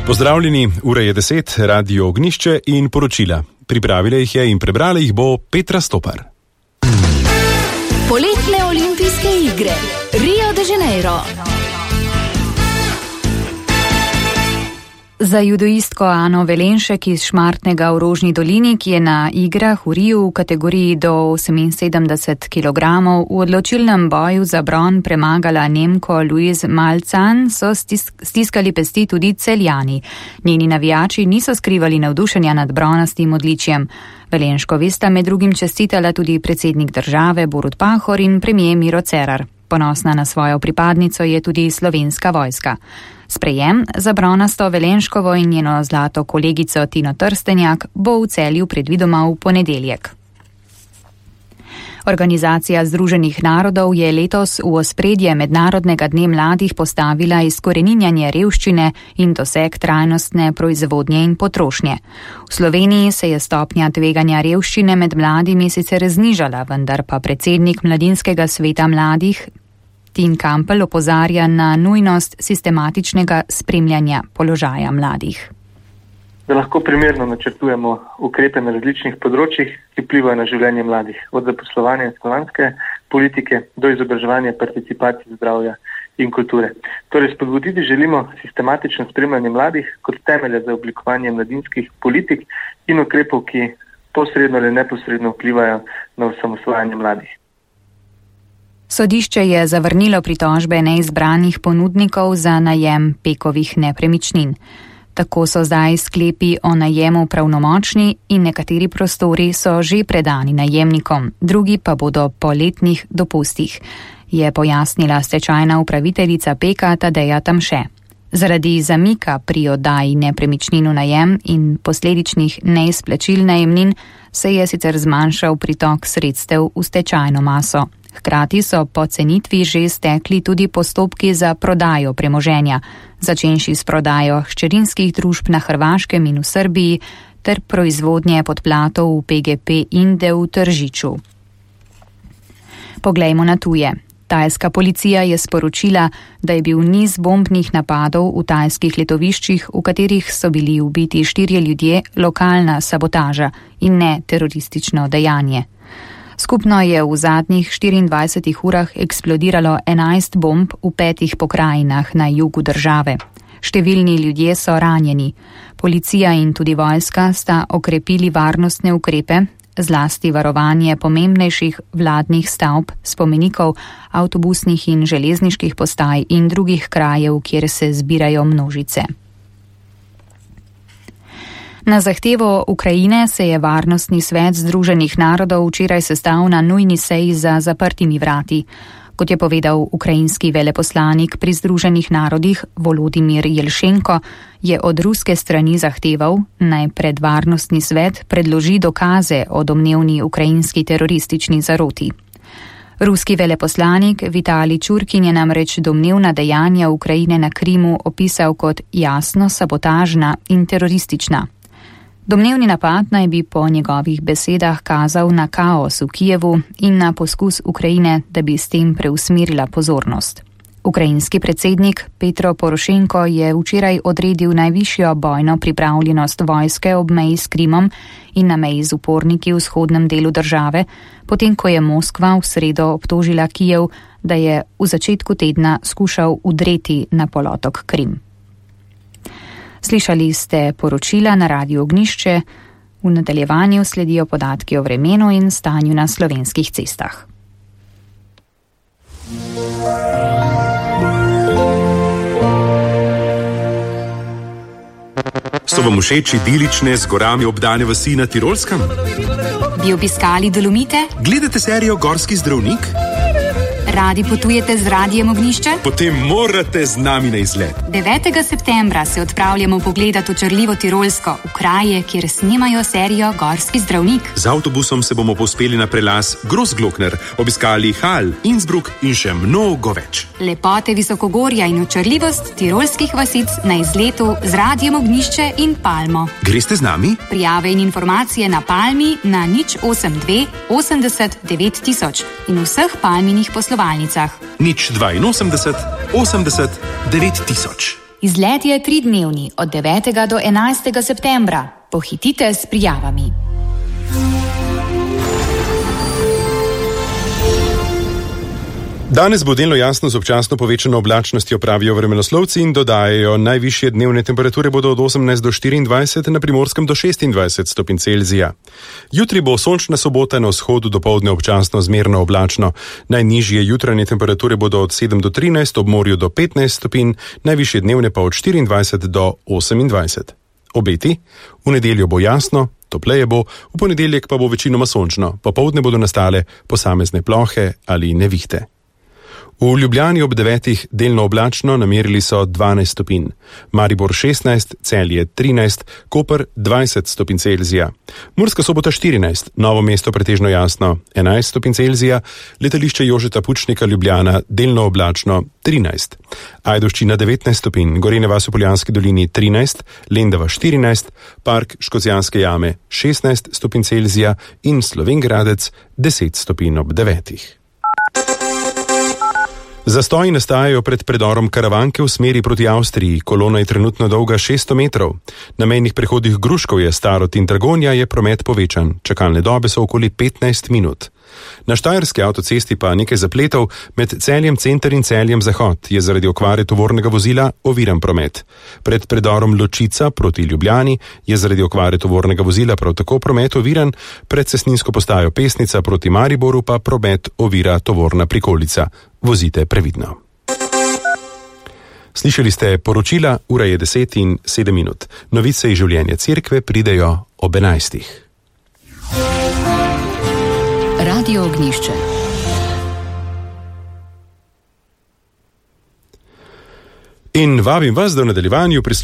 Pozdravljeni, ura je 10, Radio Ognjišče in poročila. Pripravila jih je in prebrala jih bo Petra Stopar. Poletne olimpijske igre, Rio de Janeiro. Za judoistko Ano Velenšek iz Šmartnega v Rožni dolini, ki je na igrah v Riu v kategoriji do 78 kg v odločilnem boju za bron premagala Nemko Louise Malcan, so stiskali pesti tudi Celjani. Njeni navijači niso skrivali navdušenja nad bronastim odličjem. Velenškovi sta med drugim čestitala tudi predsednik države Borut Pahor in premier Miro Cerar. Ponosna na svojo pripadnico je tudi Slovenska vojska. Sprejem za bronasto Velenškovo in njeno zlato kolegico Tino Trstenjak bo v Celju predvidoma v ponedeljek. Organizacija Združenih narodov je letos v ospredje Mednarodnega dne mladih postavila izkoreninjanje revščine in doseg trajnostne proizvodnje in potrošnje. V Sloveniji se je stopnja tveganja revščine med mladimi sicer znižala, vendar pa predsednik Mladinskega sveta mladih Tin Kampel opozarja na nujnost sistematičnega spremljanja položaja mladih. Da lahko primerno načrtujemo ukrepe na različnih področjih, ki vplivajo na življenje mladih, od zaposlovanja stanovanjske politike do izobraževanja, participacije, zdravja in kulture. Torej, spodbuditi želimo sistematično spremljanje mladih kot temelja za oblikovanje mladinskih politik in ukrepov, ki posredno ali neposredno vplivajo na osamosvajanje mladih. Sodišče je zavrnilo pritožbe neizbranih ponudnikov za najem Pekovih nepremičnin. Tako so zdaj sklepi o najemu pravnomočni in nekateri prostori so že predani najemnikom, drugi pa bodo po letnih dopustih, je pojasnila stečajna upraviteljica Peka Tadeja Tamše. Zaradi zamika pri oddaji nepremičnin v najem in posledičnih neizplačil najemnin se je sicer zmanjšal pritok sredstev v stečajno maso. Hkrati so po cenitvi že stekli tudi postopki za prodajo premoženja, začenši s prodajo hčerinskih družb na Hrvaškem in v Srbiji ter proizvodnje podplatov v PGP Inde v Tržiču. Poglejmo na tuje. Tajska policija je sporočila, da je bil niz bombnih napadov v tajskih letoviščih, v katerih so bili ubiti 4 ljudje, lokalna sabotaža in ne teroristično dejanje. Skupno je v zadnjih 24 urah eksplodiralo 11 bomb v 5 pokrajinah na jugu države. Številni ljudje so ranjeni. Policija in tudi vojska sta okrepili varnostne ukrepe, zlasti varovanje pomembnejših vladnih stavb, spomenikov, avtobusnih in železniških postaj in drugih krajev, kjer se zbirajo množice. Na zahtevo Ukrajine se je Varnostni svet Združenih narodov včeraj sestal na nujni seji za zaprtimi vrati. Kot je povedal ukrajinski veleposlanik pri Združenih narodih Volodimir Jelšenko, je od ruske strani zahteval, naj pred Varnostni svet predloži dokaze o domnevni ukrajinski teroristični zaroti. Ruski veleposlanik Vitalij Čurkin je namreč domnevna dejanja Ukrajine na Krimu opisal kot jasno sabotažna in teroristična. Domnevni napad naj bi po njegovih besedah kazal na kaos v Kijevu in na poskus Ukrajine, da bi s tem preusmerila pozornost. Ukrajinski predsednik Petro Porošenko je včeraj odredil najvišjo bojno pripravljenost vojske ob meji s Krimom in na meji z uporniki v vzhodnem delu države, potem ko je Moskva v sredo obtožila Kijev, da je v začetku tedna skušal vdreti na polotok Krim. Slišali ste poročila na Radiu Ognjišče, v nadaljevanju sledijo podatki o vremenu in stanju na slovenskih cestah. So vam všeč idilične z gorami obdane vasi na Tirolskem? Bi obiskali Dolomite? Gledate serijo Gorski zdravnik? Radi potujete z Radijem Ognjišče? Potem morate z nami na izlet. 9. septembra se odpravljamo pogledat očarljivo Tirolsko, v kraje, kjer snimajo serijo Gorski zdravnik. Z avtobusom se bomo povzpeli na prelaz Großglockner, obiskali Hal, Innsbruck in še mnogo več. Lepote visokogorja in očarljivost tirolskih vasic na izletu z Radijem Ognjišče in Palmo. Greste z nami? Prijave in informacije na Palmi na 082 80 9000 in vseh Palminih poslovalnicah. 082 80 9000. Izlet je 3-dnevni, od 9. do 11. septembra. Pohitite s prijavami. Danes bo delno jasno z občasno povečano oblačnostjo, pravijo vremenoslovci, in dodajajo, najvišje dnevne temperature bodo od 18 do 24, na Primorskem do 26 stopinj Celzija. Jutri bo sončna sobota, na vzhodu dopoldne občasno zmerno oblačno. Najnižje jutranje temperature bodo od 7 do 13, ob morju do 15 stopinj, najvišje dnevne pa od 24 do 28. Obeti: v nedeljo bo jasno, topleje bo, v ponedeljek pa bo večinoma sončno, popoldne bodo nastale posamezne plohe ali nevihte. V Ljubljani ob 9 delno oblačno, namerili so 12 stopinj, Maribor 16, Celje 13, Koper 20 stopinj Celzija, Murska Sobota 14, Novo mesto pretežno jasno 11 stopinj Celzija, letališče Jožeta Pučnika Ljubljana delno oblačno 13, Ajdovščina 19 stopinj, Gorenja vas v Poljanski dolini 13, Lendava 14, Park Škocjanske jame 16 stopinj Celzija in Slovenj Gradec 10 stopinj ob 9. Zastoji nastajajo pred predorom Karavanke v smeri proti Avstriji. Kolona je trenutno dolga 600 metrov. Na mejnih prehodih Gruškovje, Starod in Dragonja je promet povečan. Čakalne dobe so okoli 15 minut. Na štajerski avtocesti pa nekaj zapletov, med Celjem Center in Celjem Zahod je zaradi okvare tovornega vozila oviran promet. Pred predorom Ločica proti Ljubljani je zaradi okvare tovornega vozila prav tako promet oviran, pred cestninsko postajo Pesnica proti Mariboru pa promet ovira tovorna prikolica. Vozite previdno. Slišali ste poročila, ura je 10:07. Novice iz življenja cerkve pridejo ob 11. Radio Ognišče. In vabim vas, da v nadaljevanju prisluhnete